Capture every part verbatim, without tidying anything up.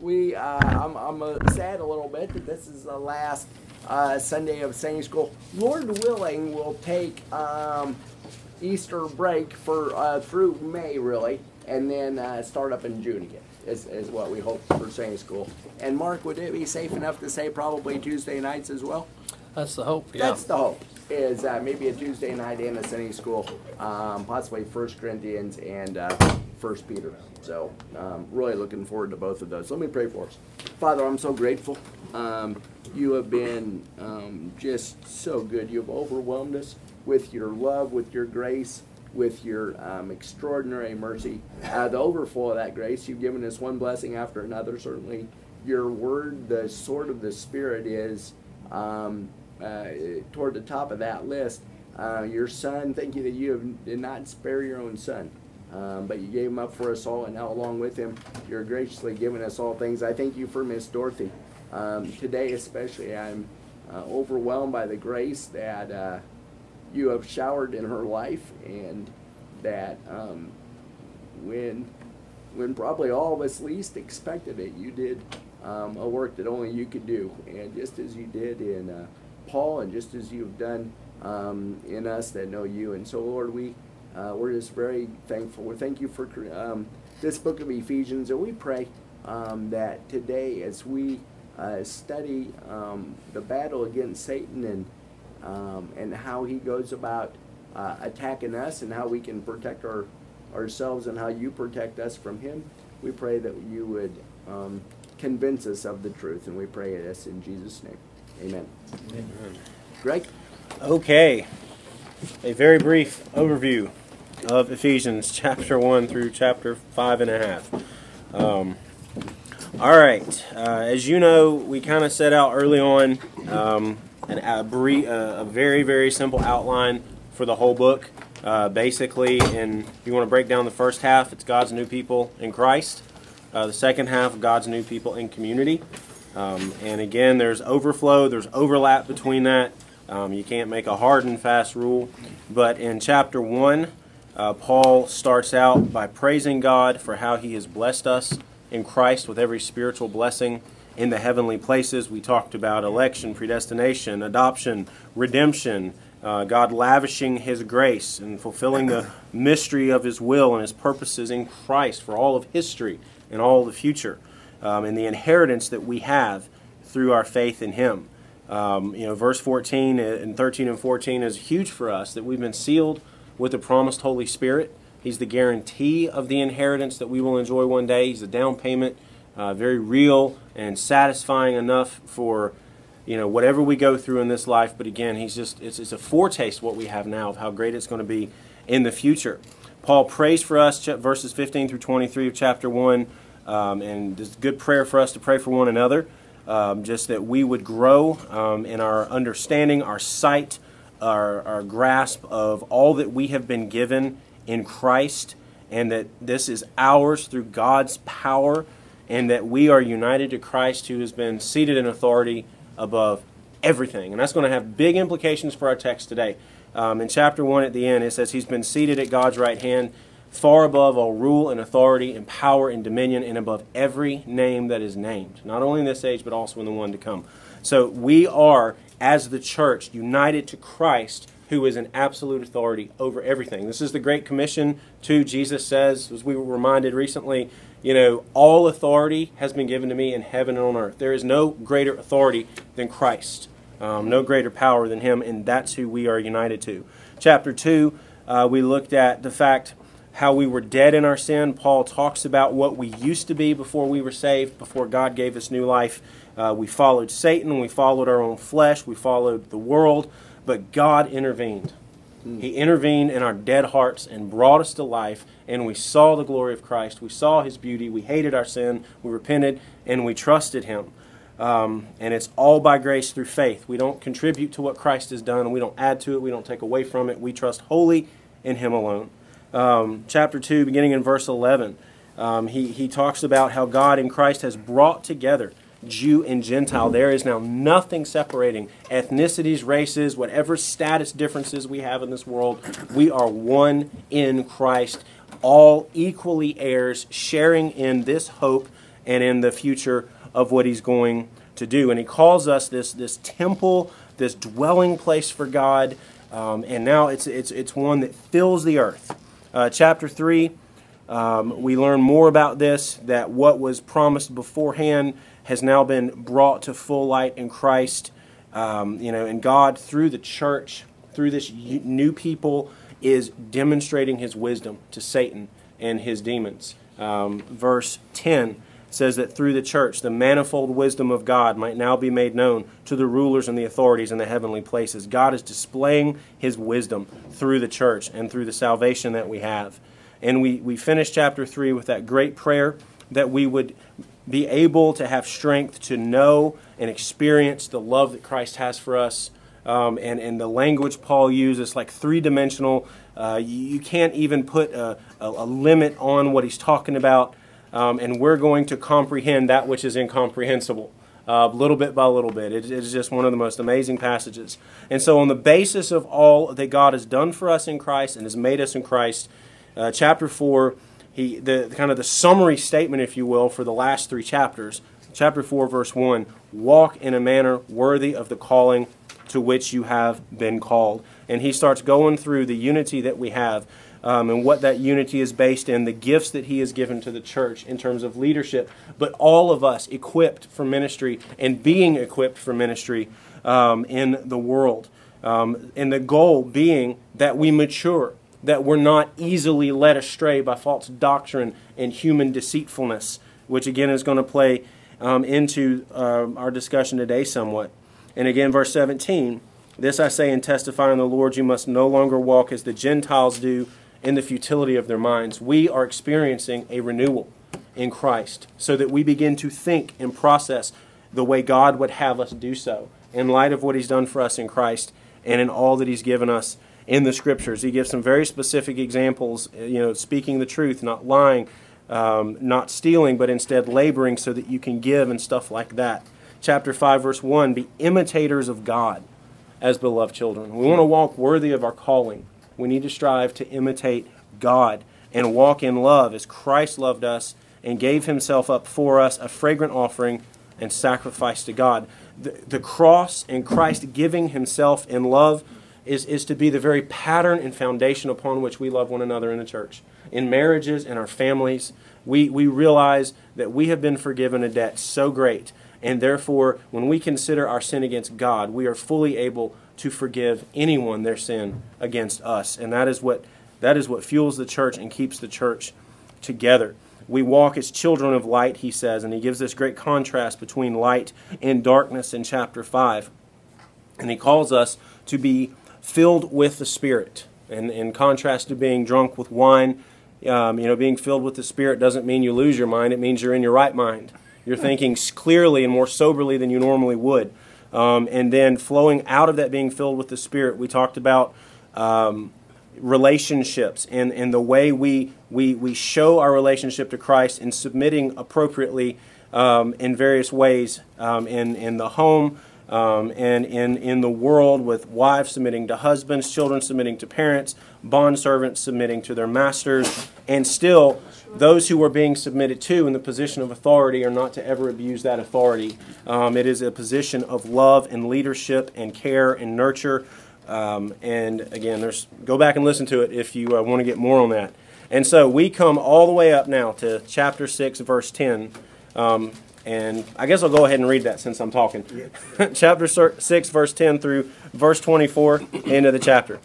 we uh, I'm, I'm uh, sad a little bit that this is the last uh, Sunday of Sunday school. Lord willing, we'll take um, Easter break for uh, through May really, and then uh, start up in June again. Is, is what we hope for Sunday school. And Mark, would it be safe enough to say probably Tuesday nights as well? That's the hope. Yeah. That's the hope. Is uh, maybe a Tuesday night and a Sunday school, um, possibly First Corinthians and uh, First Peter. So um, really looking forward to both of those. Let me pray for us. Father, I'm so grateful. Um, you have been um, just so good. You've overwhelmed us with your love, with your grace, with your um, extraordinary mercy. Uh, the overflow of that grace, you've given us one blessing after another. Certainly your word, the sword of the Spirit, is um, uh, toward the top of that list. Uh, your Son, thank you that you have, did not spare your own Son, um, but you gave him up for us all, and now along with him, you're graciously giving us all things. I thank you for Miss Dorothy. Um, today especially, I'm uh, overwhelmed by the grace that uh, you have showered in her life, and that um, when when probably all of us least expected it, you did um, a work that only you could do. And just as you did in uh, Paul, and just as you've done um, in us that know you. And so, Lord, we, uh, we're just very thankful. We thank you for um, this book of Ephesians, and we pray um, that today as we uh, study um, the battle against Satan, and Um, and how he goes about uh, attacking us, and how we can protect our, ourselves, and how you protect us from him. We pray that you would um, convince us of the truth, and we pray this in Jesus' name. Amen. Amen. Greg? Okay. A very brief overview of Ephesians chapter one through chapter five and a half. Um, all right. Uh, as you know, we kind of set out early on um, An, a, brief, uh, a very, very simple outline for the whole book. Uh, basically, and if you want to break down the first half, it's God's new people in Christ. Uh, the second half, God's new people in community. Um, and again, there's overflow, there's overlap between that. Um, you can't make a hard and fast rule. But in chapter one, uh, Paul starts out by praising God for how he has blessed us in Christ with every spiritual blessing in the heavenly places. We talked about election, predestination, adoption, redemption, uh, God lavishing his grace and fulfilling the mystery of his will and his purposes in Christ for all of history and all the future, um, and the inheritance that we have through our faith in him. Um, you know, verse fourteen and thirteen and fourteen is huge for us, that we've been sealed with the promised Holy Spirit. He's the guarantee of the inheritance that we will enjoy one day. He's the down payment. Uh, very real and satisfying enough for, you know, whatever we go through in this life. But again, he's just it's, it's a foretaste of what we have now, of how great it's going to be in the future. Paul prays for us, verses fifteen through twenty-three of chapter one, um, and it's a good prayer for us to pray for one another, um, just that we would grow um, in our understanding, our sight, our, our grasp of all that we have been given in Christ, and that this is ours through God's power, and that we are united to Christ, who has been seated in authority above everything. And that's going to have big implications for our text today. Um, in chapter one at the end, it says he's been seated at God's right hand, far above all rule and authority and power and dominion, and above every name that is named, not only in this age but also in the one to come. So we are, as the church, united to Christ, who is an absolute authority over everything. This is the Great Commission, too. Jesus says, as we were reminded recently, you know, all authority has been given to me in heaven and on earth. There is no greater authority than Christ, um, no greater power than him, and that's who we are united to. Chapter two, uh, we looked at the fact how we were dead in our sin. Paul talks about what we used to be before we were saved, before God gave us new life. Uh, we followed Satan, we followed our own flesh, we followed the world, but God intervened. He intervened in our dead hearts and brought us to life, and we saw the glory of Christ. We saw his beauty. We hated our sin. We repented, and we trusted him. Um, and it's all by grace through faith. We don't contribute to what Christ has done. We don't add to it. We don't take away from it. We trust wholly in him alone. Um, chapter two, beginning in verse eleven, um, he, he talks about how God in Christ has brought together Jew and Gentile. There is now nothing separating ethnicities, races, whatever status differences we have in this world. We are one in Christ, all equally heirs, sharing in this hope and in the future of what he's going to do. And he calls us this, this temple, this dwelling place for God, um, and now it's, it's, it's one that fills the earth. Uh, chapter three, um, we learn more about this, that what was promised beforehand has now been brought to full light in Christ. Um, you know, and God, through the church, through this new people, is demonstrating his wisdom to Satan and his demons. Um, verse ten says that through the church, the manifold wisdom of God might now be made known to the rulers and the authorities in the heavenly places. God is displaying his wisdom through the church and through the salvation that we have. And we, we finish chapter three with that great prayer that we would be able to have strength to know and experience the love that Christ has for us. Um, and, and the language Paul uses, like three-dimensional. Uh, you, you can't even put a, a, a limit on what he's talking about. Um, and we're going to comprehend that which is incomprehensible, uh, little bit by little bit. It, it's just one of the most amazing passages. And so on the basis of all that God has done for us in Christ and has made us in Christ, uh, chapter four, he the kind of the summary statement, if you will, for the last three chapters. Chapter four, verse one, walk in a manner worthy of the calling to which you have been called. And he starts going through the unity that we have um, and what that unity is based in, the gifts that he has given to the church in terms of leadership, but all of us equipped for ministry and being equipped for ministry um, in the world. Um, and the goal being that we mature, that we're not easily led astray by false doctrine and human deceitfulness, which again is going to play um, into uh, our discussion today somewhat. And again, verse seventeen, this I say and testify in the Lord, you must no longer walk as the Gentiles do in the futility of their minds. We are experiencing a renewal in Christ so that we begin to think and process the way God would have us do so in light of what he's done for us in Christ and in all that he's given us in the Scriptures. He gives some very specific examples, you know, speaking the truth, not lying, um, not stealing, but instead laboring so that you can give and stuff like that. Chapter five, verse one, be imitators of God as beloved children. We want to walk worthy of our calling. We need to strive to imitate God and walk in love as Christ loved us and gave himself up for us, a fragrant offering and sacrifice to God. The, the cross and Christ giving himself in love is, is to be the very pattern and foundation upon which we love one another in the church. In marriages, in our families, we, we realize that we have been forgiven a debt so great. And therefore, when we consider our sin against God, we are fully able to forgive anyone their sin against us. And that is what that is what fuels the church and keeps the church together. We walk as children of light, he says, and he gives this great contrast between light and darkness in chapter five. And he calls us to be filled with the Spirit. And in contrast to being drunk with wine, um, you know, being filled with the Spirit doesn't mean you lose your mind. It means you're in your right mind. You're thinking clearly and more soberly than you normally would. Um, and then flowing out of that being filled with the Spirit, we talked about um, relationships and, and the way we, we, we show our relationship to Christ in submitting appropriately um, in various ways um, in, in the home um, and in, in the world, with wives submitting to husbands, children submitting to parents, bondservants submitting to their masters, and still those who are being submitted to in the position of authority are not to ever abuse that authority. Um, it is a position of love and leadership and care and nurture. Um, and again, there's go back and listen to it if you uh, want to get more on that. And so we come all the way up now to chapter six, verse ten. Um, and I guess I'll go ahead and read that since I'm talking. Chapter six, verse ten through verse twenty-four, end of the chapter.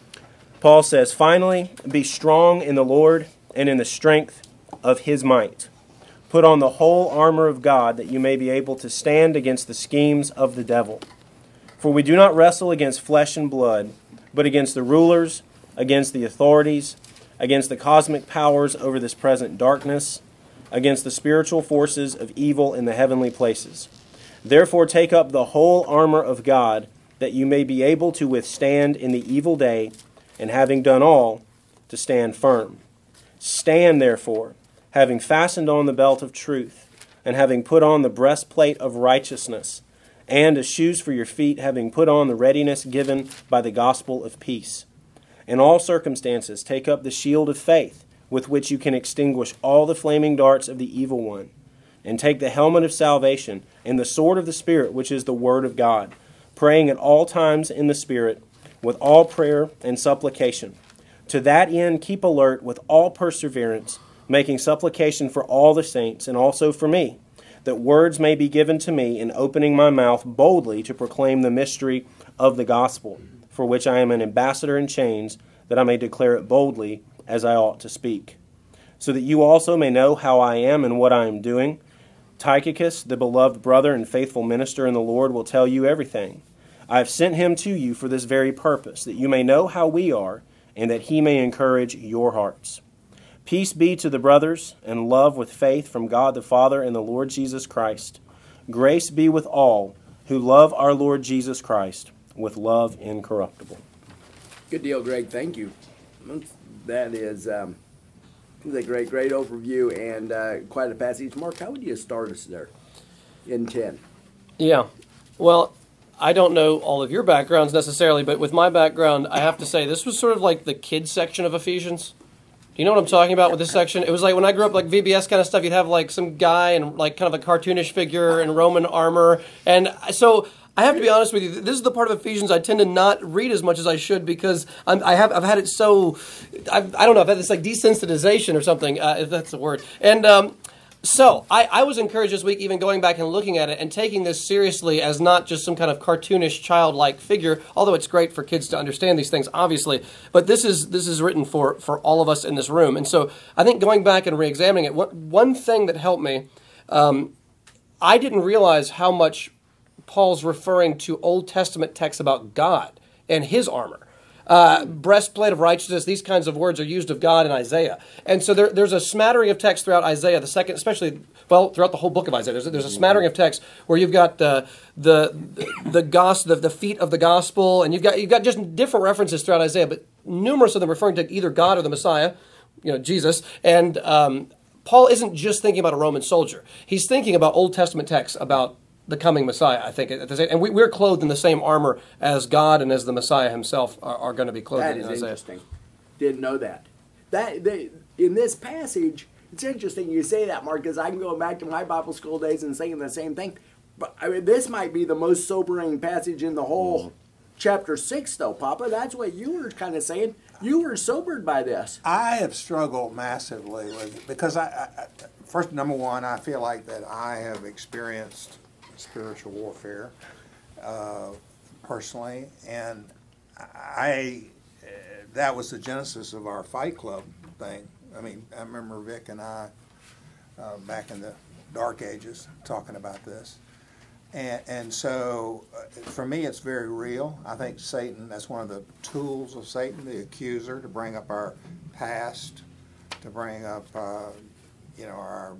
Paul says, finally, be strong in the Lord and in the strength of his might. Put on the whole armor of God, that you may be able to stand against the schemes of the devil. For we do not wrestle against flesh and blood, but against the rulers, against the authorities, against the cosmic powers over this present darkness, against the spiritual forces of evil in the heavenly places. Therefore take up the whole armor of God, that you may be able to withstand in the evil day, and having done all, to stand firm. Stand therefore, having fastened on the belt of truth, and having put on the breastplate of righteousness, and as shoes for your feet, having put on the readiness given by the gospel of peace. In all circumstances, take up the shield of faith, with which you can extinguish all the flaming darts of the evil one. and take the helmet of salvation and the sword of the Spirit, which is the Word of God, praying at all times in the Spirit, with all prayer and supplication. To that end keep alert with all perseverance, making supplication for all the saints, and also for me, that words may be given to me in opening my mouth boldly to proclaim the mystery of the gospel, for which I am an ambassador in chains, that I may declare it boldly as I ought to speak. So that you also may know how I am and what I am doing, Tychicus, the beloved brother and faithful minister in the Lord, will tell you everything. I have sent him to you for this very purpose, that you may know how we are, and that he may encourage your hearts. Peace be to the brothers, and love with faith from God the Father and the Lord Jesus Christ. Grace be with all who love our Lord Jesus Christ with love incorruptible. Good deal, Greg. Thank you. That is um, a great, great overview and uh, quite a passage. Mark, how would you start us there in ten? Yeah. Well, I don't know all of your backgrounds necessarily, but with my background, I have to say this was sort of like the kids section of Ephesians. Do you know what I'm talking about with this section? It was like when I grew up, like V B S kind of stuff, you'd have like some guy and like kind of a cartoonish figure in Roman armor. And so I have to be honest with you, this is the part of Ephesians I tend to not read as much as I should because I'm, I have, I've had it so, I've, I don't know, I've had this like desensitization or something, uh, if that's the word. And um, so I, I was encouraged this week even going back and looking at it and taking this seriously as not just some kind of cartoonish childlike figure, although it's great for kids to understand these things, obviously. But this is this is written for, for all of us in this room. And so I think going back and re-examining it, what, one thing that helped me, um, I didn't realize how much Paul's referring to Old Testament texts about God and his armor. Uh, breastplate of righteousness, these kinds of words are used of God in Isaiah. And so there, there's a smattering of text throughout Isaiah, the second, especially, well, throughout the whole book of Isaiah. There's a, there's a smattering of text where you've got the the the gospel, the, the feet of the gospel, and you've got you've got just different references throughout Isaiah, but numerous of them referring to either God or the Messiah, you know, Jesus. And um, Paul isn't just thinking about a Roman soldier. He's thinking about Old Testament texts about the coming Messiah, I think. And we, we're clothed in the same armor as God and as the Messiah himself are, are going to be clothed That in. is Isaiah. interesting. Didn't know that. That they, in this passage, it's interesting you say that, Mark, because I'm going back to my Bible school days and saying the same thing. But I mean, this might be the most sobering passage in the whole mm. chapter six, though, Papa. That's what you were kind of saying. You were sobered by this. I have struggled massively with it because I, I first, number one, I feel like that I have experienced spiritual warfare uh, personally, and I uh, that was the genesis of our Fight Club thing. I mean, I remember Vic and I uh, back in the dark ages talking about this, and and so uh, for me it's very real. I think Satan, that's one of the tools of Satan, the accuser, to bring up our past, to bring up uh, you know our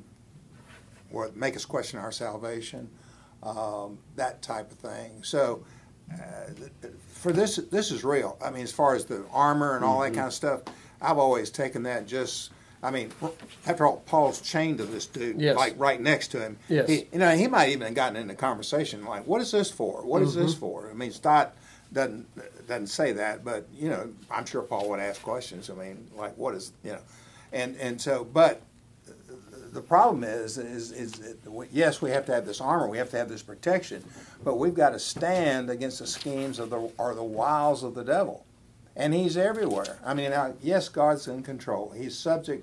or make us question our salvation. Um, that type of thing. So, uh, for this, this is real. I mean, as far as the armor and all mm-hmm. that kind of stuff, I've always taken that just. I mean, after all, Paul's chained to this dude, yes. like right next to him. Yes. He, you know, he might even have gotten into conversation like, "What is this for? What is mm-hmm. this for?" I mean, Stott doesn't doesn't say that, but you know, I'm sure Paul would ask questions. I mean, like, what is you know, and and so, but. The problem is, is, is that, yes, we have to have this armor, we have to have this protection, but we've got to stand against the schemes of the or the wiles of the devil, and he's everywhere. I mean, now, yes, God's in control. He's subject.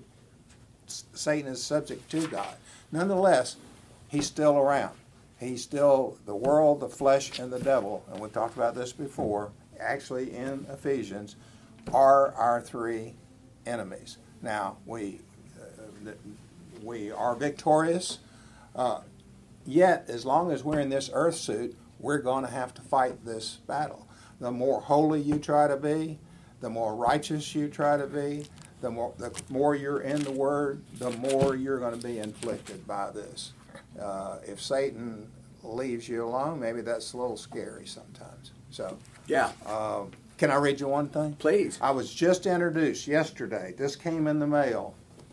Satan is subject to God. Nonetheless, he's still around. He's still the world, the flesh, and the devil. And we talked about this before. Actually, in Ephesians, are our three enemies. Now we. Uh, We are victorious, uh, yet as long as we're in this earth suit, we're going to have to fight this battle. The more holy you try to be, the more righteous you try to be, the more the more you're in the Word, the more you're going to be inflicted by this. Uh, if Satan leaves you alone, maybe that's a little scary sometimes. So, yeah. Uh, can I read you one thing? Please. I was just introduced yesterday. This came in the mail.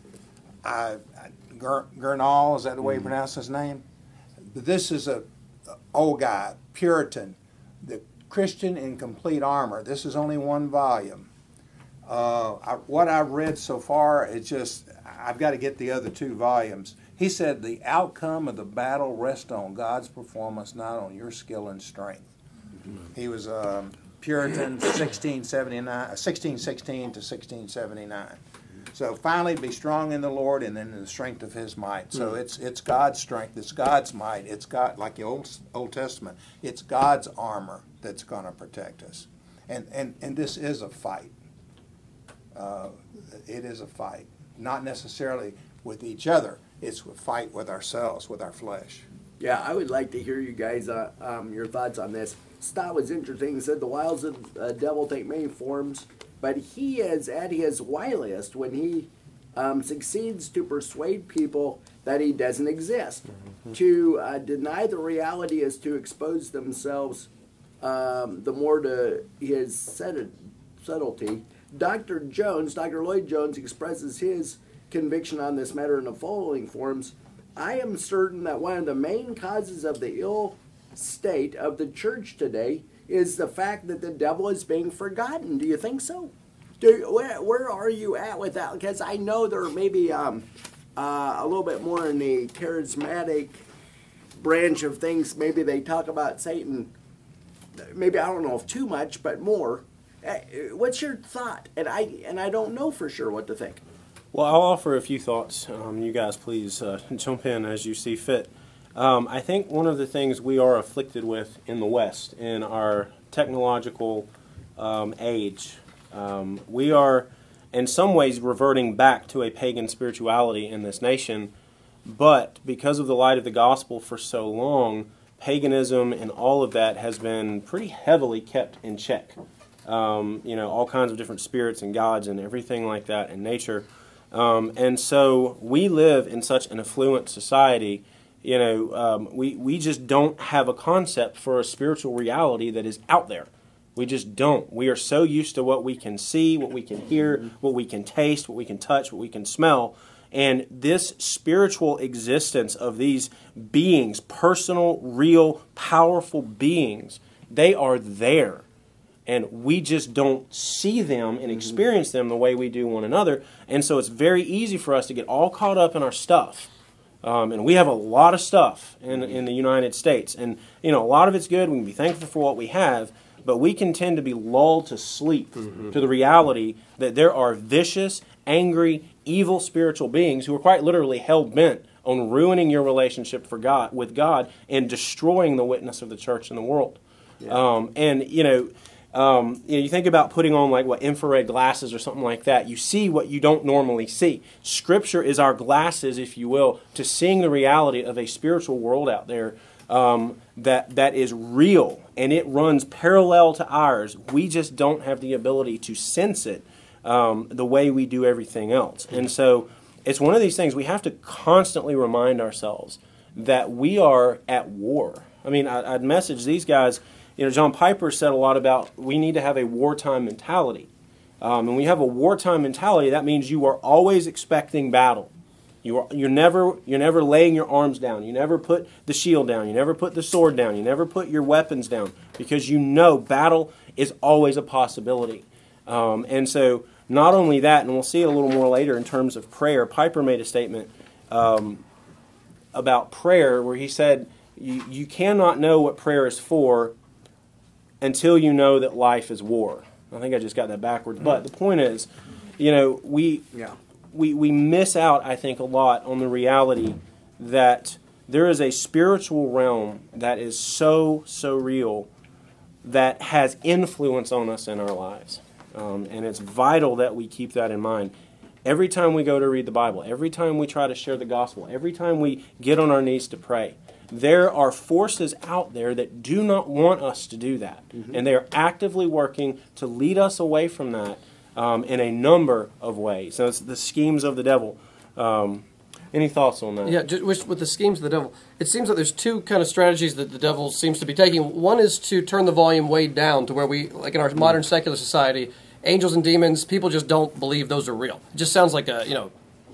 I, I, Gurnall, is that the way you pronounce his name? This is a, a old guy, Puritan, the Christian in Complete Armor. This is only one volume. Uh, I, what I've read so far, it's just, I've got to get the other two volumes. He said the outcome of the battle rests on God's performance, not on your skill and strength. He was um, Puritan, sixteen seventy-nine, sixteen sixteen to sixteen seventy-nine. So finally, be strong in the Lord and in the strength of His might. So mm. it's it's God's strength, it's God's might, it's God, like the Old Old Testament. It's God's armor that's going to protect us, and and and this is a fight. Uh, it is a fight, not necessarily with each other. It's a fight with ourselves, with our flesh. Yeah, I would like to hear you guys uh, um, your thoughts on this. Stott was interesting. He said the wiles of the uh, devil take many forms. But he is at his wiliest when he um, succeeds to persuade people that he doesn't exist. Mm-hmm. To uh, deny the reality is to expose themselves um, the more to his subtlety. Doctor Jones, Doctor Lloyd Jones, expresses his conviction on this matter in the following forms. I am certain that one of the main causes of the ill state of the church today is the fact that the devil is being forgotten. Do you think so? Do, where, where are you at with that? Because I know there may be um, uh, a little bit more in the charismatic branch of things. Maybe they talk about Satan, maybe, I don't know if too much, but more. Uh, what's your thought? And I and I don't know for sure what to think. Well, I'll offer a few thoughts. Um, you guys please uh, jump in as you see fit. Um, I think one of the things we are afflicted with in the West, in our technological um, age, um, we are in some ways reverting back to a pagan spirituality in this nation, but because of the light of the gospel for so long, paganism and all of that has been pretty heavily kept in check. Um, you know, all kinds of different spirits and gods and everything like that in nature. Um, and so we live in such an affluent society. You know, um, we, we just don't have a concept for a spiritual reality that is out there. We just don't. We are so used to what we can see, what we can hear, what we can taste, what we can touch, what we can smell. And this spiritual existence of these beings, personal, real, powerful beings, they are there. And we just don't see them and experience them the way we do one another. And so it's very easy for us to get all caught up in our stuff. Um, and we have a lot of stuff in, in the United States. And, you know, a lot of it's good. We can be thankful for what we have. But we can tend to be lulled to sleep mm-hmm. to the reality that there are vicious, angry, evil spiritual beings who are quite literally hell-bent on ruining your relationship for God with God and destroying the witness of the church in the world. Yeah. Um, and, you know... Um, you know, you think about putting on like what infrared glasses or something like that. You see what you don't normally see. Scripture is our glasses, if you will, to seeing the reality of a spiritual world out there um, that that is real and it runs parallel to ours. We just don't have the ability to sense it um, the way we do everything else. And so it's one of these things we have to constantly remind ourselves that we are at war. I mean, I, I'd message these guys. You know, John Piper said a lot about we need to have a wartime mentality. Um, and when you have a wartime mentality, that means you are always expecting battle. You are, you're never you're never laying your arms down. You never put the shield down. You never put the sword down. You never put your weapons down because you know battle is always a possibility. Um, and so not only that, and we'll see it a little more later in terms of prayer, Piper made a statement um, about prayer where he said, you, you cannot know what prayer is for until you know that life is war. I think I just got that backwards. But the point is, you know, we, yeah. we, we miss out, I think, a lot on the reality that there is a spiritual realm that is so, so real that has influence on us in our lives. Um, and it's vital that we keep that in mind. Every time we go to read the Bible, every time we try to share the gospel, every time we get on our knees to pray, there are forces out there that do not want us to do that. Mm-hmm. And they are actively working to lead us away from that um, in a number of ways. So it's the schemes of the devil. Um, any thoughts on that? Yeah, just with, with the schemes of the devil, it seems that there's two kind of strategies that the devil seems to be taking. One is to turn the volume way down to where we, like in our mm-hmm. modern secular society, angels and demons, people just don't believe those are real. It just sounds like a, you know,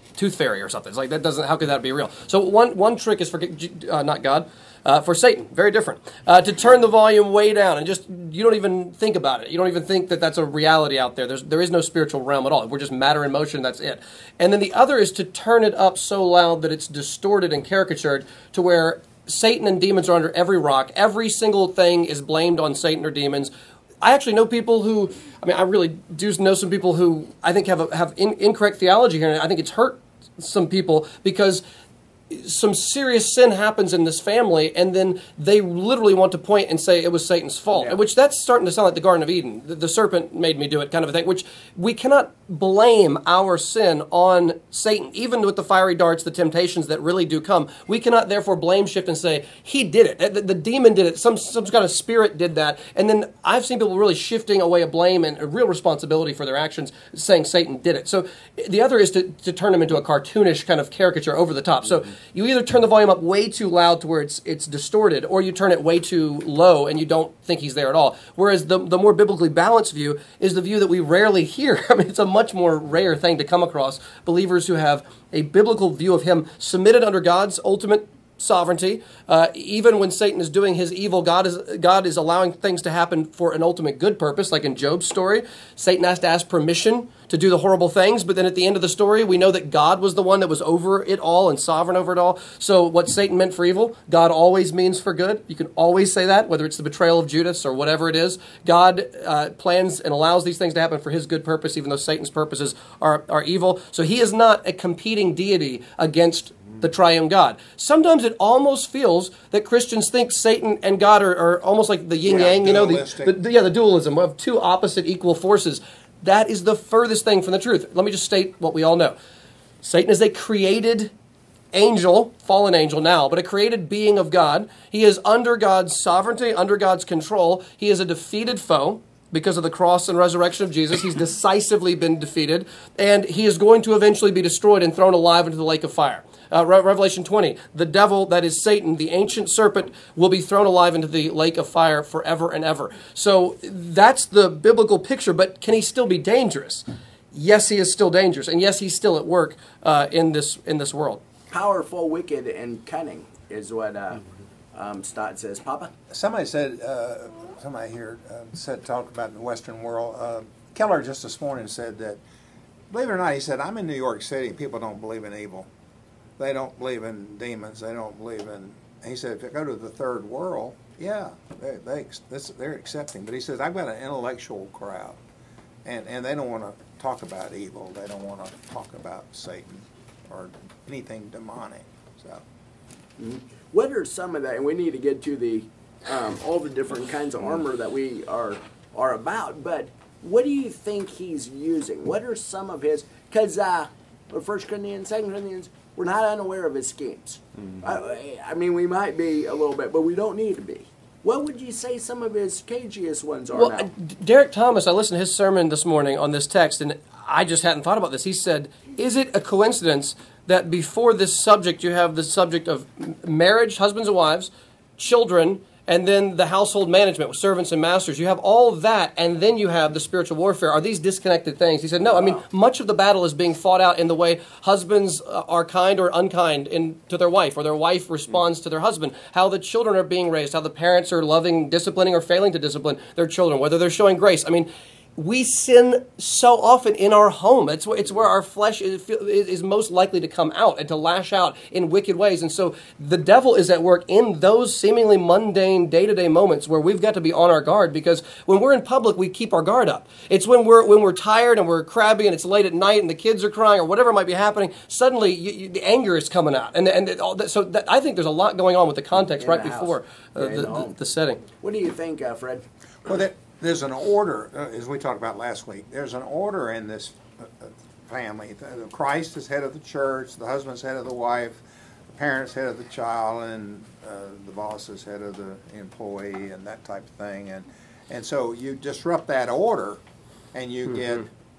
tooth fairy or something. It's like that doesn't. How could that be real? So one one trick is for uh, not God. Uh, for Satan, very different. Uh, to turn the volume way down and just, you don't even think about it. You don't even think that that's a reality out there. There's, there is no spiritual realm at all. We're just matter in motion, that's it. And then the other is to turn it up so loud that it's distorted and caricatured to where Satan and demons are under every rock. Every single thing is blamed on Satan or demons. I actually know people who, I mean, I really do know some people who I think have, a, have in, incorrect theology here, and I think it's hurt some people because some serious sin happens in this family, and then they literally want to point and say it was Satan's fault, yeah. which that's starting to sound like the Garden of Eden. The, the serpent made me do it kind of a thing, which we cannot blame our sin on Satan, even with the fiery darts, the temptations that really do come. We cannot therefore blame shift and say, he did it, the, the demon did it, some, some kind of spirit did that, and then I've seen people really shifting away a blame and a real responsibility for their actions, saying Satan did it. So the other is to, to turn them into a cartoonish kind of caricature over the top. So you either turn the volume up way too loud to where it's it's distorted, or you turn it way too low and you don't think he's there at all. Whereas the, the more biblically balanced view is the view that we rarely hear. I mean, it's a much more rare thing to come across. Believers who have a biblical view of him submitted under God's ultimate sovereignty. Uh, even when Satan is doing his evil, God is God is allowing things to happen for an ultimate good purpose. Like in Job's story, Satan has to ask permission to do the horrible things, but then at the end of the story, we know that God was the one that was over it all and sovereign over it all. So what Satan meant for evil, God always means for good. You can always say that, whether it's the betrayal of Judas or whatever it is. God uh, plans and allows these things to happen for his good purpose, even though Satan's purposes are, are evil. So he is not a competing deity against the triune God. Sometimes it almost feels that Christians think Satan and God are, are almost like the yin-yang, Yeah, you know, the, dualistic. the, the, yeah, the dualism of two opposite equal forces. That is the furthest thing from the truth. Let me just state what we all know. Satan is a created angel, fallen angel now, but a created being of God. He is under God's sovereignty, under God's control. He is a defeated foe. Because of the cross and resurrection of Jesus, he's decisively been defeated, and he is going to eventually be destroyed and thrown alive into the lake of fire. Uh, Re- Revelation twenty, the devil, that is Satan, the ancient serpent, will be thrown alive into the lake of fire forever and ever. So that's the biblical picture, but can he still be dangerous? Yes, he is still dangerous, and yes, he's still at work uh, in this in this world. Powerful, wicked, and cunning is what uh, um, Stott says. Papa? Somebody said, uh, somebody here uh, said, talked about in the Western world. Uh, Keller just this morning said that, believe it or not, he said, I'm in New York City and people don't believe in evil. They don't believe in demons. They don't believe in, he said, if you go to the third world, yeah, they, they, this, they're accepting. But he says, I've got an intellectual crowd, and, and they don't want to talk about evil. They don't want to talk about Satan or anything demonic. So, Mm-hmm. What are some of that, and we need to get to the um, all the different kinds of armor that we are are about, but what do you think he's using? What are some of his, because uh, First Corinthians, Second Corinthians, we're not unaware of his schemes. Mm-hmm. I, I mean, we might be a little bit, but we don't need to be. What would you say some of his cagiest ones are well, now? uh, Derek Thomas, I listened to his sermon this morning on this text, and I just hadn't thought about this. He said, is it a coincidence that before this subject you have the subject of marriage, husbands and wives, children, and then the household management with servants and masters? You have all of that, and then you have the spiritual warfare. Are these disconnected things? He said, no. I mean, much of the battle is being fought out in the way husbands are kind or unkind in, to their wife, or their wife responds to their husband, how the children are being raised, how the parents are loving, disciplining, or failing to discipline their children, whether they're showing grace. I mean, we sin so often in our home. It's, it's where our flesh is, is most likely to come out and to lash out in wicked ways. And so the devil is at work in those seemingly mundane day-to-day moments where we've got to be on our guard, because when we're in public, we keep our guard up. It's when we're when we're tired and we're crabby and it's late at night and the kids are crying or whatever might be happening, suddenly you, you, the anger is coming out. And, and all that, so that, I think there's a lot going on with the context In right the before uh, yeah, the, the, the setting. What do you think, uh, Fred? well, there, there's an order, uh, as we talked about last week, there's an order in this uh, family. Christ is head of the church, the husband's head of the wife, the parents head of the child, and uh, the boss is head of the employee, and that type of thing. And and so you disrupt that order, and you mm-hmm. get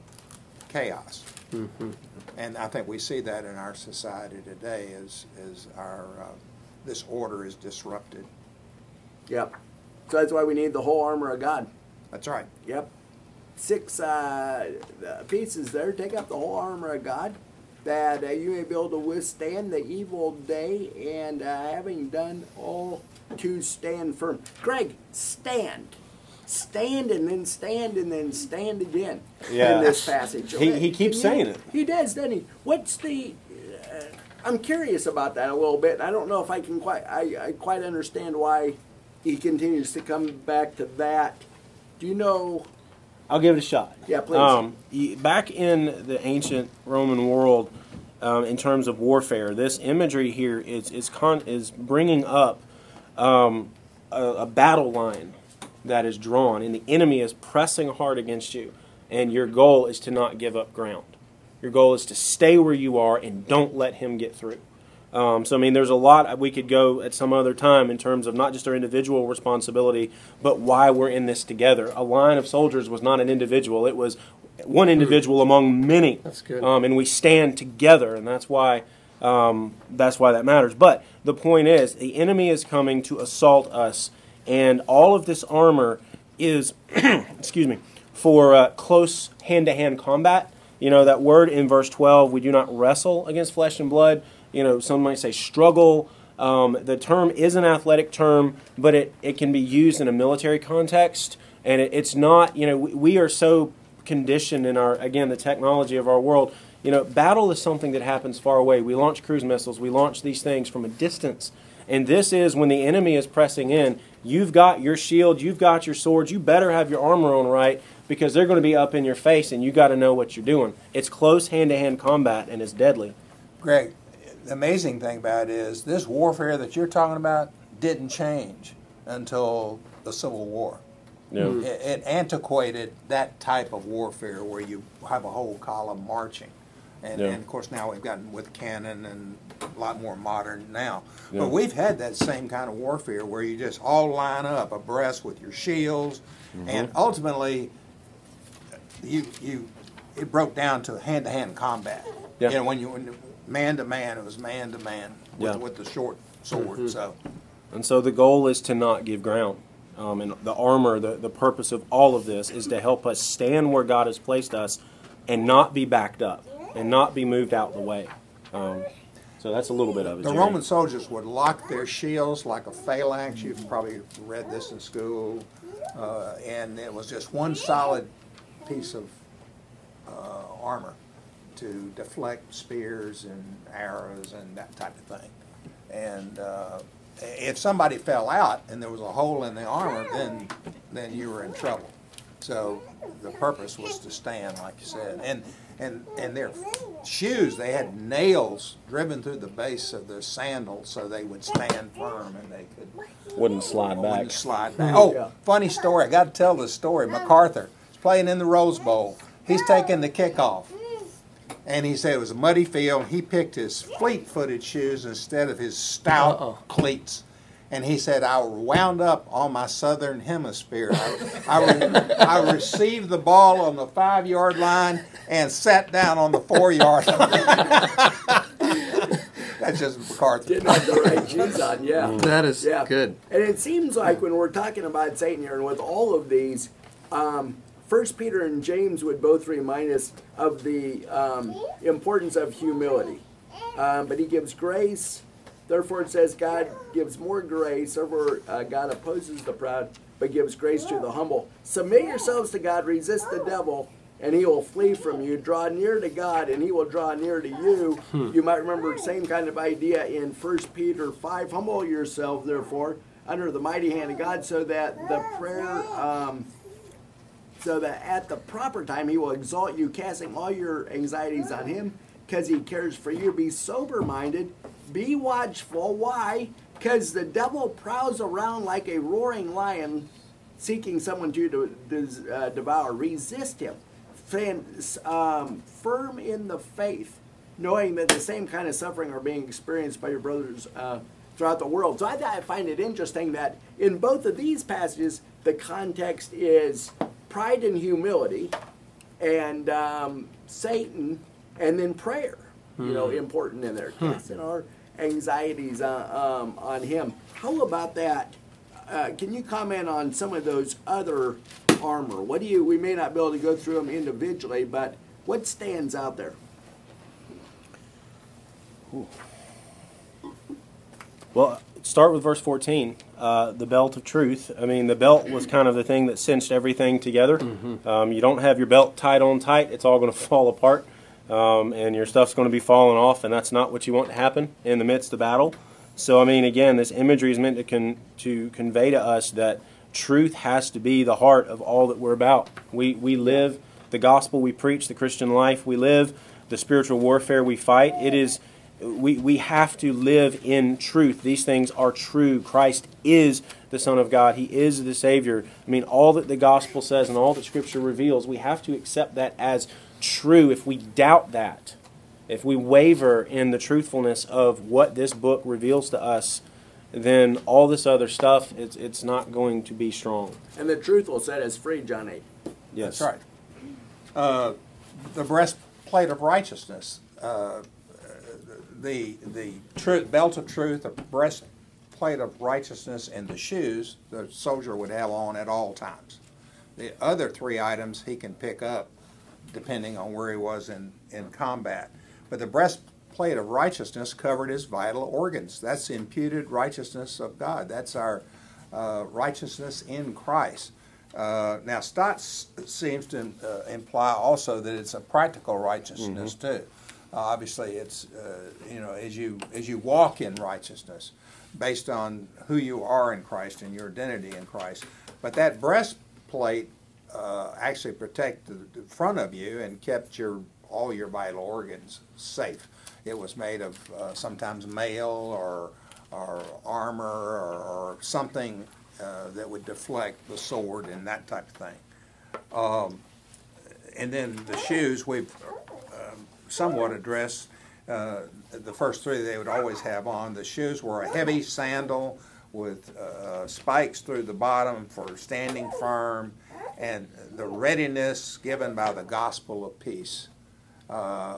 chaos. Mm-hmm. And I think we see that in our society today, as as our uh, this order is disrupted. Yep. So that's why we need the whole armor of God. That's right. Yep. Six uh, pieces there. Take up the whole armor of God. that uh, you may be able to withstand the evil day, and uh, having done all to stand firm. Greg, stand. Stand and then stand and then stand again Yeah. in this passage. He- he keeps Can you- saying it. He does, doesn't he? What's the... Uh, I'm curious about that a little bit. I don't know if I can quite... I, I quite understand why he continues to come back to that. Do you know... I'll give it a shot. Yeah, please. Um, y- back in the ancient Roman world, um, in terms of warfare, this imagery here is is con- is bringing up um, a, a battle line that is drawn, and the enemy is pressing hard against you, and your goal is to not give up ground. Your goal is to stay where you are and don't let him get through. Um, so, I mean, there's a lot we could go at some other time in terms of not just our individual responsibility, but why we're in this together. A line of soldiers was not an individual. It was one individual among many. That's good. Um, and we stand together, and that's why um, that's why that matters. But the point is, the enemy is coming to assault us, and all of this armor is, excuse me, for uh, close hand-to-hand combat. You know, that word in verse twelve, we do not wrestle against flesh and blood. You know, some might say struggle. Um, the term is an athletic term, but it, it can be used in a military context. And it, it's not, you know, we, we are so conditioned in our, again, the technology of our world. You know, battle is something that happens far away. We launch cruise missiles. We launch these things from a distance. And this is when the enemy is pressing in. You've got your shield. You've got your swords. You better have your armor on right, because they're going to be up in your face, and you got to know what you're doing. It's close hand-to-hand combat, and it's deadly. Greg, the amazing thing about it is this warfare that you're talking about didn't change until the Civil War. Yeah. It, it antiquated that type of warfare where you have a whole column marching. And, Yeah. and of course now we've gotten with cannon and a lot more modern now. Yeah. But we've had that same kind of warfare where you just all line up abreast with your shields, Mm-hmm. and ultimately you you it broke down to hand-to-hand combat. Yeah. You know, when you when man to man, it was man to man with Yeah. with the short sword. So And so the goal is to not give ground. Um, and the armor, the, the purpose of all of this is to help us stand where God has placed us and not be backed up and not be moved out of the way. Um, so that's a little bit of it. the Jerry. Roman soldiers would lock their shields like a phalanx. You've probably read this in school, uh, and it was just one solid piece of uh, armor to deflect spears and arrows and that type of thing. And uh, if somebody fell out and there was a hole in the armor, then then you were in trouble. So the purpose was to stand, like you said, and and and their shoes, they had nails driven through the base of their sandals so they would stand firm and they could Wouldn't slide back. wouldn't slide back. Oh, funny story! I got to tell this story. MacArthur is playing in the Rose Bowl. He's taking the kickoff. And he said it was a muddy field. He picked his fleet-footed shoes instead of his stout Uh-oh. cleats. And he said, I wound up on my southern hemisphere. I, I, re- I received the ball on the five-yard line and sat down on the four-yard line. That's just MacArthur. Didn't have the right shoes on, yeah. That is Yeah. good. And it seems like when we're talking about Satan here, and with all of these, um, First Peter and James would both remind us of the um, importance of humility. Um, but he gives grace. Therefore, it says God gives more grace. Therefore, uh, God opposes the proud, but gives grace to the humble. Submit yourselves to God. Resist the devil, and he will flee from you. Draw near to God, and he will draw near to you. You might remember the same kind of idea in First Peter five. Humble yourself, therefore, under the mighty hand of God, so that the prayer... Um, so that at the proper time he will exalt you, casting all your anxieties on him, because he cares for you. Be sober-minded, be watchful. Why? Because the devil prowls around like a roaring lion, seeking someone to de- de- uh, devour. Resist him. Fan, um, firm in the faith, knowing that the same kind of suffering are being experienced by your brothers uh, throughout the world. So I, I find it interesting that in both of these passages, the context is pride and humility, and um, Satan, and then prayer. You know, important in there. Casting our anxieties uh, um, on him. How about that? Uh, can you comment on some of those other armor? What do you? We may not be able to go through them individually, but what stands out there? Well, start with verse fourteen, uh, the belt of truth. I mean, the belt was kind of the thing that cinched everything together. Mm-hmm. Um, you don't have your belt tied on tight, it's all going to fall apart, um, and your stuff's going to be falling off, and that's not what you want to happen in the midst of battle. So, I mean, again, this imagery is meant to con- to convey to us that truth has to be the heart of all that we're about. We we live the gospel, we preach the Christian life, we live the spiritual warfare we fight. It is we we have to live in truth. These things are true. Christ is the Son of God. He is the Savior. I mean, all that the gospel says and all that Scripture reveals, we have to accept that as true. If we doubt that, if we waver in the truthfulness of what this book reveals to us, then all this other stuff, it's it's not going to be strong. And the truth will set us free, John eight. Yes. That's right. Uh, the breastplate of righteousness, uh, the the truth, belt of truth, the breastplate of righteousness, and the shoes the soldier would have on at all times. The other three items he can pick up depending on where he was in, in combat. But the breastplate of righteousness covered his vital organs. That's the imputed righteousness of God. That's our uh, righteousness in Christ. Uh, now, Stott s- seems to uh, imply also that it's a practical righteousness mm-hmm. too. Uh, obviously, it's uh, you know as you as you walk in righteousness, based on who you are in Christ and your identity in Christ. But that breastplate uh, actually protected the front of you and kept your all your vital organs safe. It was made of uh, sometimes mail or or armor or, or something uh, that would deflect the sword and that type of thing. Um, and then the shoes we've um, somewhat addressed. Uh, the first three they would always have on. The shoes were a heavy sandal with uh, spikes through the bottom for standing firm, and the readiness given by the gospel of peace. Uh,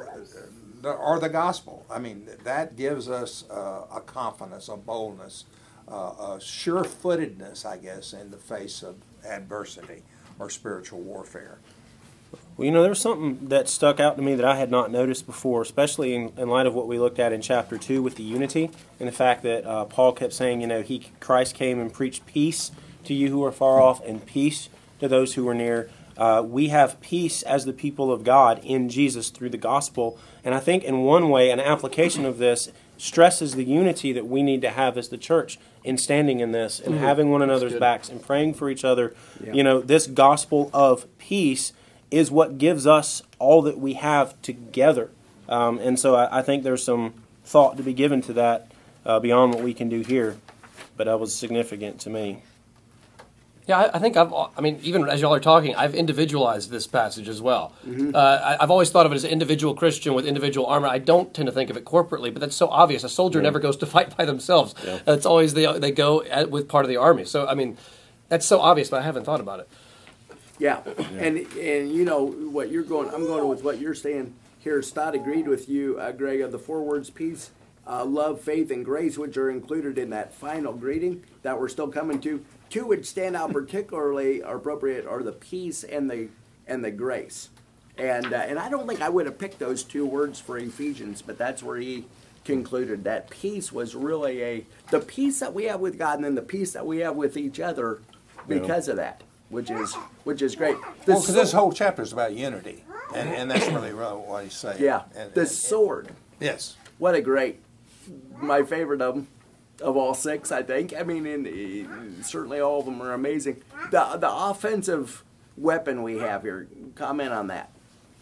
or the gospel. I mean, that gives us uh, a confidence, a boldness, uh, a sure-footedness, I guess, in the face of adversity or spiritual warfare. Well, you know, there was something that stuck out to me that I had not noticed before, especially in, in light of what we looked at in chapter two with the unity and the fact that uh, Paul kept saying, you know, he Christ came and preached peace to you who are far off and peace to those who are near. Uh, we have peace as the people of God in Jesus through the gospel. And I think in one way, an application of this stresses the unity that we need to have as the church in standing in this and mm-hmm. having one another's backs and praying for each other. Yeah. You know, this gospel of peace is what gives us all that we have together. Um, and so I, I think there's some thought to be given to that uh, beyond what we can do here. But that was significant to me. Yeah, I, I think I've, I mean, even as y'all are talking, I've individualized this passage as well. Mm-hmm. Uh, I, I've always thought of it as an individual Christian with individual armor. I don't tend to think of it corporately, but that's so obvious. A soldier yeah. never goes to fight by themselves. Yeah. It's always the, they go at, with part of the army. So, I mean, that's so obvious, but I haven't thought about it. Yeah, yeah. and and you know what you're going, I'm going with what you're saying here. Stott agreed with you, uh, Greg, of the four words, peace, uh, love, faith, and grace, which are included in that final greeting that we're still coming to. Two would stand out particularly appropriate are the peace and the and the grace, and uh, and I don't think I would have picked those two words for Ephesians, but that's where he concluded that peace was really a the peace that we have with God, and then the peace that we have with each other because yeah. of that, which is which is great. The well, because this whole chapter is about unity, and, and that's really, really what he's saying. Yeah, and, the and, sword. Yes, what a great, my favorite of them. Of all six, I think. I mean, in, in, certainly all of them are amazing. The the offensive weapon we have here, comment on that.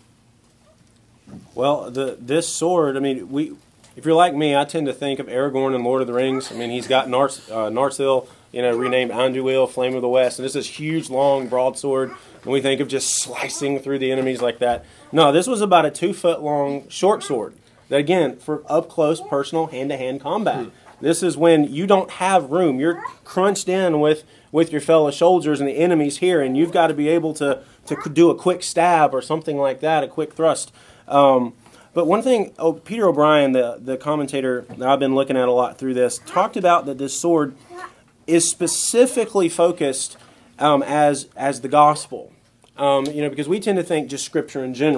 Well, the this sword, I mean, we if you're like me, I tend to think of Aragorn in Lord of the Rings. I mean, he's got Nars, uh, Narsil, you know, renamed Anduil, Flame of the West, and it's this huge, long broadsword, and we think of just slicing through the enemies like that. No, this was about a two-foot-long short sword that, again, for up-close, personal, hand-to-hand combat. Hmm. This is when you don't have room. You're crunched in with, with your fellow soldiers and the enemy's here, and you've got to be able to, to do a quick stab or something like that, a quick thrust. Um, but one thing, oh, Peter O'Brien, the, the commentator that I've been looking at a lot through this, talked about that this sword is specifically focused um, as, as the gospel. Um, you know, because we tend to think just Scripture in general.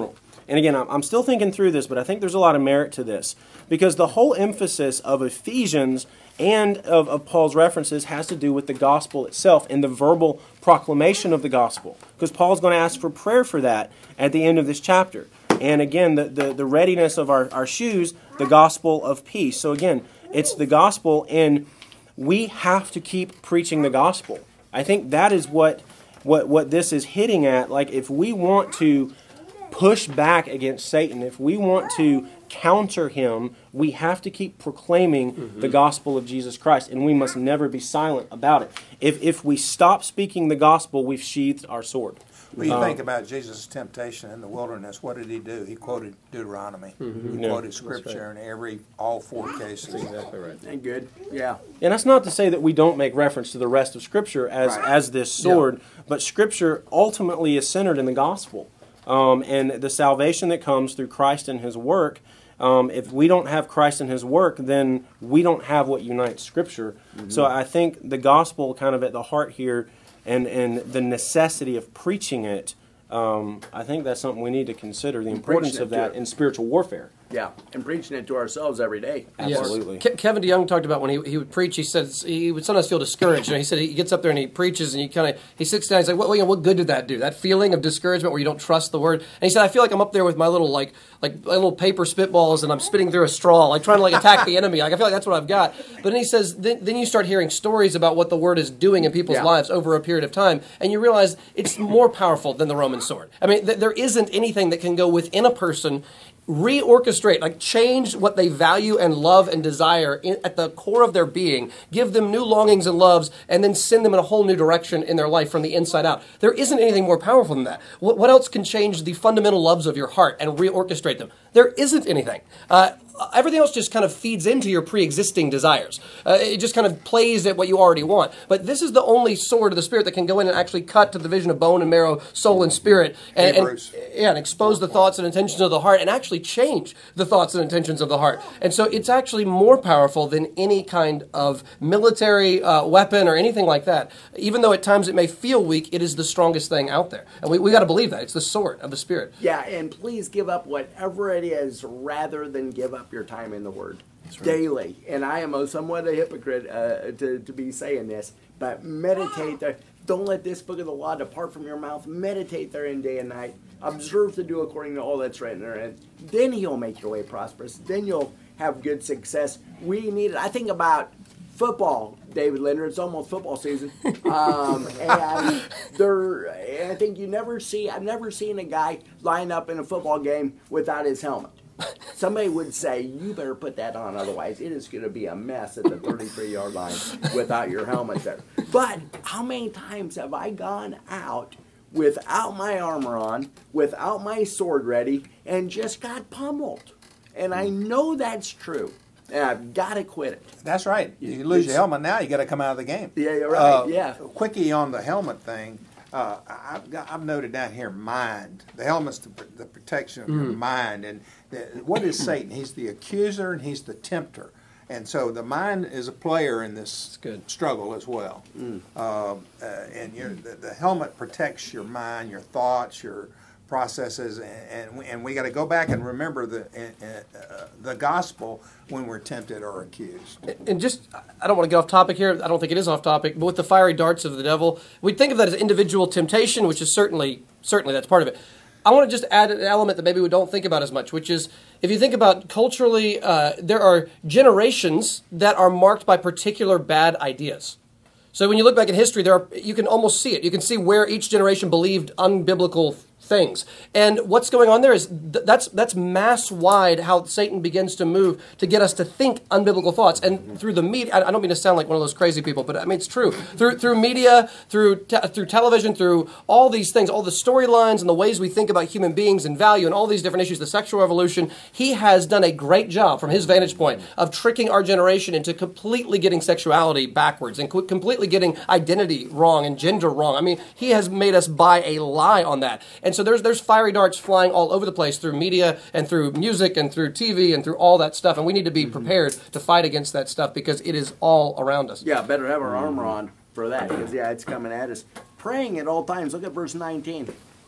And again, I'm, I'm still thinking through this, but I think there's a lot of merit to this. Because the whole emphasis of Ephesians and of, of Paul's references has to do with the gospel itself and the verbal proclamation of the gospel. Because Paul's going to ask for prayer for that at the end of this chapter. And again, the, the, the readiness of our, our shoes, the gospel of peace. So again, it's the gospel, and we have to keep preaching the gospel. I think that is what what what this is hitting at. Like, if we want to push back against Satan, if we want to counter him, we have to keep proclaiming mm-hmm. the gospel of Jesus Christ, and we must never be silent about it. If if we stop speaking the gospel, we've sheathed our sword. When you um, think about Jesus' temptation in the wilderness, what did he do? He quoted Deuteronomy. Mm-hmm. He yeah, quoted Scripture right. in every, all four cases. That's exactly right. And good, yeah. And that's not to say that we don't make reference to the rest of Scripture as, Right. as this sword, yeah. but Scripture ultimately is centered in the gospel. Um, and the salvation that comes through Christ and His work. Um, if we don't have Christ and His work, then we don't have what unites Scripture. Mm-hmm. So I think the gospel kind of at the heart here, and, and the necessity of preaching it, um, I think that's something we need to consider, the importance of that in spiritual warfare. Yeah, and preaching it to ourselves every day. Absolutely. Yes. Ke- Kevin DeYoung talked about when he, he would preach, he said he would sometimes feel discouraged. You know, he said he gets up there and he preaches and he kind of, he sits down, he's like, what, you know, what good did that do? That feeling of discouragement where you don't trust the word. And he said, I feel like I'm up there with my little, like, like my little paper spitballs and I'm spitting through a straw, like trying to like attack the enemy. Like I feel like that's what I've got. But then he says, then, then you start hearing stories about what the word is doing in people's Yeah. lives over a period of time, and you realize it's more powerful than the Roman sword. I mean, th- there isn't anything that can go within a person, reorchestrate, like change what they value and love and desire in, at the core of their being, give them new longings and loves, and then send them in a whole new direction in their life from the inside out. There isn't anything more powerful than that. What, what else can change the fundamental loves of your heart and reorchestrate them? There isn't anything. Uh, everything else just kind of feeds into your pre-existing desires. Uh, it just kind of plays at what you already want. But this is the only sword of the Spirit that can go in and actually cut to the division of bone and marrow, soul and spirit, and, and, yeah, and expose the thoughts and intentions of the heart, and actually change the thoughts and intentions of the heart. And so it's actually more powerful than any kind of military uh, weapon or anything like that. Even though at times it may feel weak, it is the strongest thing out there. And we, we got to believe that. It's the sword of the Spirit. Yeah, and please give up whatever it is rather than give up your time in the Word daily. And I am a, somewhat a hypocrite uh, to, to be saying this, but meditate there. Don't let this book of the law depart from your mouth. Meditate therein day and night. Observe to do according to all that's written therein. Then He'll make your way prosperous. Then you'll have good success. We need it. I think about football, David Linder. It's almost football season. Um, and there, I think you never see, I've never seen a guy line up in a football game without his helmet. Somebody would say, you better put that on, otherwise it is going to be a mess at the thirty-three-yard line without your helmet there. But how many times have I gone out without my armor on, without my sword ready, and just got pummeled? And I know that's true. And I've got to quit it. That's right. You lose your helmet now, you got to come out of the game. Yeah, you're right. Uh, yeah. Quickie on the helmet thing. Uh, I've, got, I've noted down here mind. The helmet's the, the protection of mm. your mind. And the, what is Satan? He's the accuser and he's the tempter. And so the mind is a player in this struggle as well. Mm. Uh, uh, and your, the, the helmet protects your mind, your thoughts, your processes, and, and we, and we got to go back and remember the uh, the gospel when we're tempted or accused. And just, I don't want to get off topic here. I don't think it is off topic. But with the fiery darts of the devil, we think of that as individual temptation, which is certainly certainly that's part of it. I want to just add an element that maybe we don't think about as much, which is if you think about culturally, uh, there are generations that are marked by particular bad ideas. So when you look back in history, there are, you can almost see it. You can see where each generation believed unbiblical things. And what's going on there is th- that's that's mass-wide how Satan begins to move to get us to think unbiblical thoughts. And through the media, I, I don't mean to sound like one of those crazy people, but I mean it's true. Through through media, through te- through television, through all these things, all the storylines and the ways we think about human beings and value and all these different issues, the sexual revolution, he has done a great job from his vantage point of tricking our generation into completely getting sexuality backwards and co- completely getting identity wrong and gender wrong. I mean, he has made us buy a lie on that. And so there's there's fiery darts flying all over the place through media and through music and through T V and through all that stuff. And we need to be prepared to fight against that stuff because it is all around us. Yeah, better have our armor on for that because, yeah, it's coming at us. Praying at all times. Look at verse nineteen.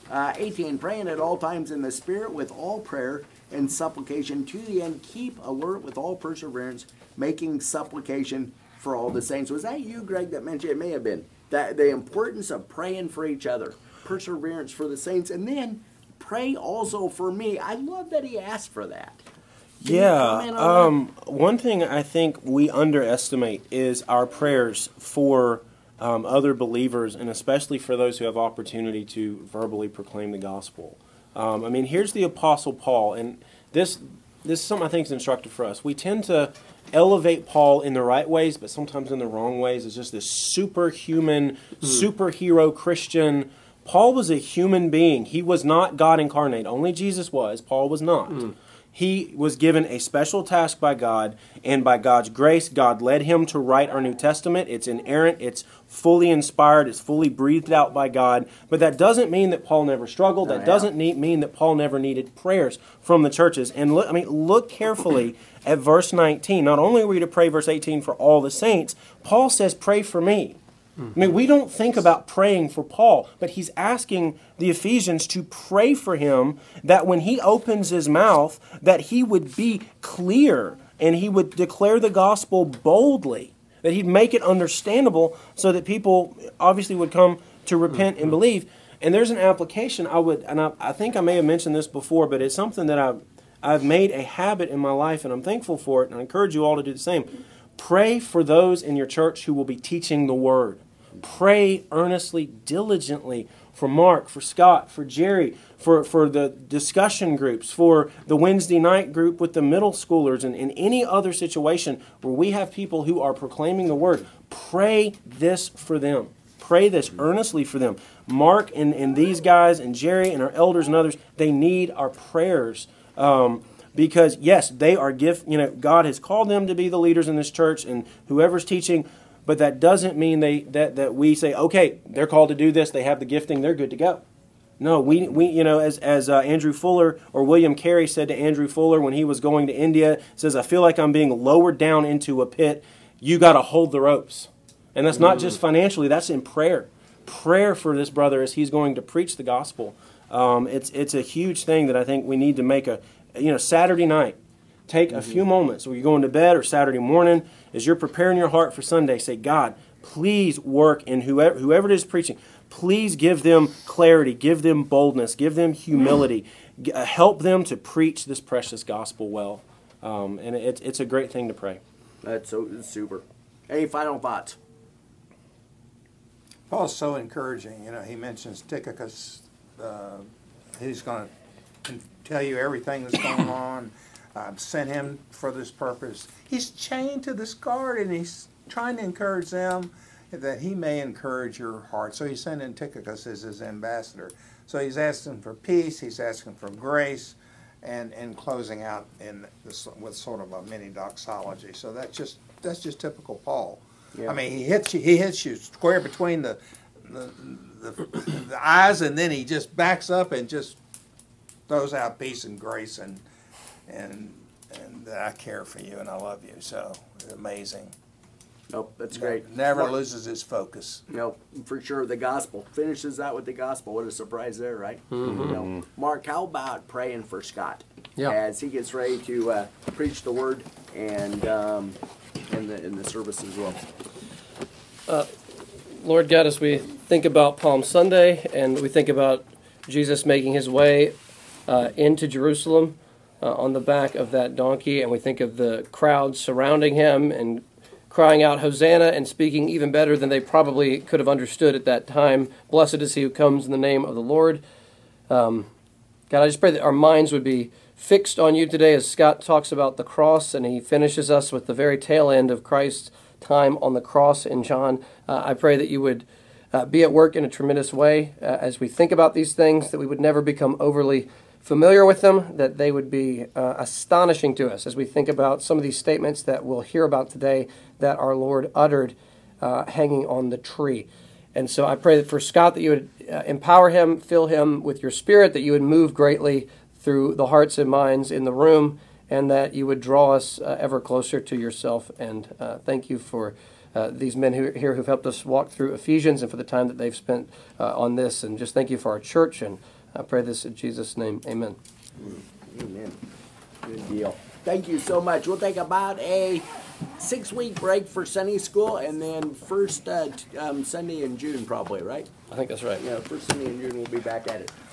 Uh, eighteen, praying at all times in the Spirit with all prayer and supplication to the end. Keep alert with all perseverance, making supplication for all the saints. Was that you, Greg, that mentioned, it may have been, that the importance of praying for each other, perseverance for the saints, and then pray also for me. I love that he asked for that. Can you Yeah, comment on um, one thing I think we underestimate is our prayers for um, other believers, and especially for those who have opportunity to verbally proclaim the gospel. Um, I mean, here's the Apostle Paul, and this this is something I think is instructive for us. We tend to elevate Paul in the right ways, but sometimes in the wrong ways. It's just this superhuman, superhero Christian. Paul was a human being. He was not God incarnate. Only Jesus was. Paul was not. Mm. He was given a special task by God, and by God's grace, God led him to write our New Testament. It's inerrant, it's fully inspired, it's fully breathed out by God. But that doesn't mean that Paul never struggled. That Oh, yeah. doesn't need, mean that Paul never needed prayers from the churches. And look, I mean, look carefully at verse nineteen. Not only are we to pray, verse eighteen, for all the saints, Paul says, pray for me. I mean, we don't think about praying for Paul, but he's asking the Ephesians to pray for him, that when he opens his mouth, that he would be clear and he would declare the gospel boldly, that he'd make it understandable so that people obviously would come to repent and believe. And there's an application I would, and I, I think I may have mentioned this before, but it's something that I've, I've made a habit in my life, and I'm thankful for it, and I encourage you all to do the same. Pray for those in your church who will be teaching the Word. Pray earnestly, diligently for Mark, for Scott, for Jerry, for, for the discussion groups, for the Wednesday night group with the middle schoolers, and in any other situation where we have people who are proclaiming the Word. Pray this for them. Pray this earnestly for them. Mark and, and these guys and Jerry and our elders and others, they need our prayers. Um, Because, yes, they are gift. You know, God has called them to be the leaders in this church, and whoever's teaching, but that doesn't mean they that, that we say, okay, they're called to do this, they have the gifting, they're good to go. No, we, we you know, as as uh, Andrew Fuller or William Carey said to Andrew Fuller when he was going to India, says, I feel like I'm being lowered down into a pit. You got to hold the ropes. And that's not just financially, that's in prayer. Prayer for this brother as he's going to preach the gospel. Um, it's it's a huge thing that I think we need to make a, you know, Saturday night. Take mm-hmm. a few moments when you're going to bed or Saturday morning, as you're preparing your heart for Sunday, say, God, please work in whoever, whoever it is preaching. Please give them clarity, give them boldness, give them humility. G- uh, help them to preach this precious gospel well. Um, and it, it's a great thing to pray. That's so super. Any final thoughts? Paul's so encouraging. You know, he mentions Tychicus. Uh, he's going to tell you everything that's going on. I've sent him for this purpose. He's chained to this guard, and he's trying to encourage them that he may encourage your heart. So he's sending Tychicus as his ambassador. So he's asking for peace. He's asking for grace, and and closing out in this with sort of a mini doxology. So that's just that's just typical Paul. Yeah. I mean, he hits you. He hits you square between the the, the the eyes, and then he just backs up and just throws out peace and grace and and and that I care for you and I love you. So it's amazing. Nope, that's great. Never Mark, loses his focus. Nope, for sure. The gospel finishes out with the gospel. What a surprise there, right? Mm-hmm. You know, Mark, how about praying for Scott Yeah. as he gets ready to uh, preach the word and um, in the in the service as well? Lord God, as we think about Palm Sunday and we think about Jesus making his way uh, into Jerusalem uh, on the back of that donkey, and we think of the crowd surrounding him and crying out Hosanna and speaking even better than they probably could have understood at that time. Blessed is he who comes in the name of the Lord. Um, God, I just pray that our minds would be fixed on you today as Scott talks about the cross, and he finishes us with the very tail end of Christ's time on the cross in John. Uh, I pray that you would uh, be at work in a tremendous way uh, as we think about these things, that we would never become overly familiar with them, that they would be uh, astonishing to us as we think about some of these statements that we'll hear about today that our Lord uttered uh, hanging on the tree. And so I pray that for Scott, that you would uh, empower him, fill him with your spirit, that you would move greatly through the hearts and minds in the room, and that you would draw us uh, ever closer to yourself. And uh, thank you for uh, these men who, here who've helped us walk through Ephesians and for the time that they've spent uh, on this. And just thank you for our church. And I pray this in Jesus' name. Amen. Amen. Good deal. Thank you so much. We'll take about a six-week break for Sunday school, and then first uh, t- um, Sunday in June, probably, right? I think that's right. Yeah, first Sunday in June, we'll be back at it.